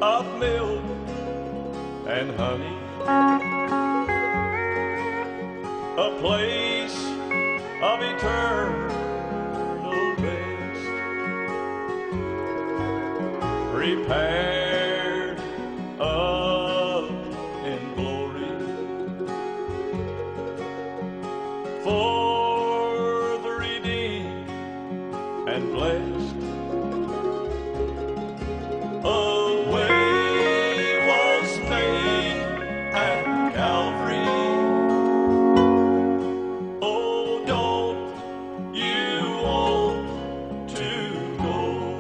of milk and honey, a place of eternal rest, prepared up in glory for the redeemed and blessed. A way was made at Calvary. Oh, don't you want to go?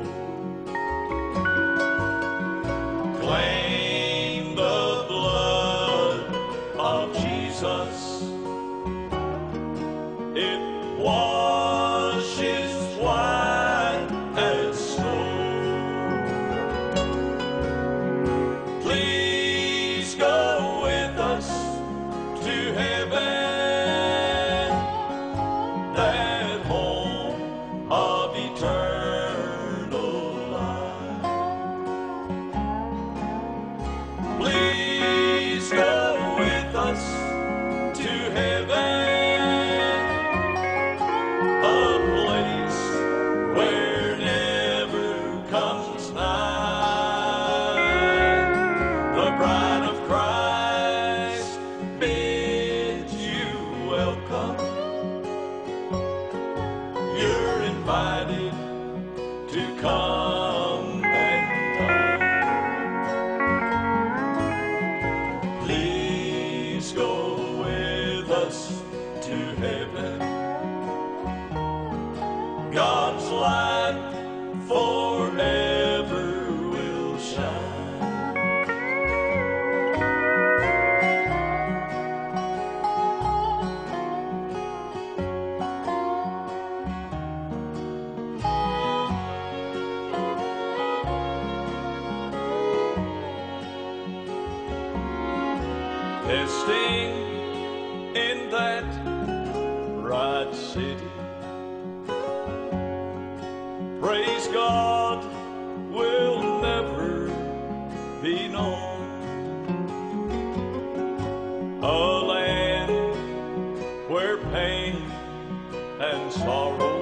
Claim the blood of Jesus. It washes white as snow. Please go with us to heaven, that home of eternal life. Please go with us to heaven, a place where never comes night. The bride of Christ bids you welcome. You're invited to come and dine. Please go with us to heaven. God's light forever will shine. Testing in that bright city, praise God, will never be known. A land where pain and sorrow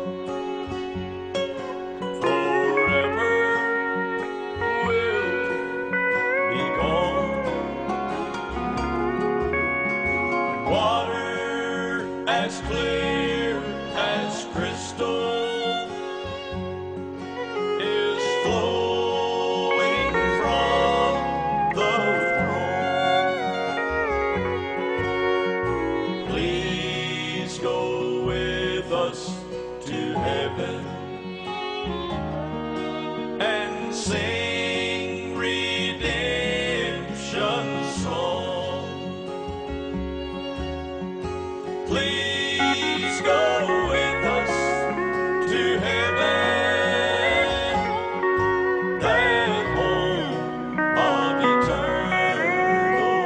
forever will be gone. Water as clear as crystal is flowing from the throne. Please go with us to heaven and sing redemption song. Please go with us to heaven, that home of eternal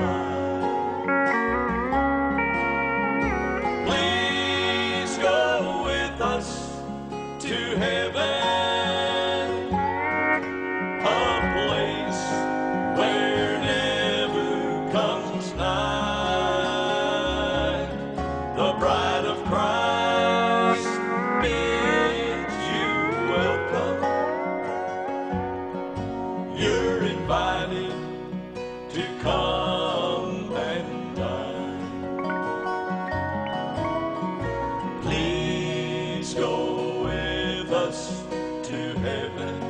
life. Please go with us to heaven, a place where never comes night. The bride of Christ bids you welcome. You're invited to come and dine. Please go with us to heaven.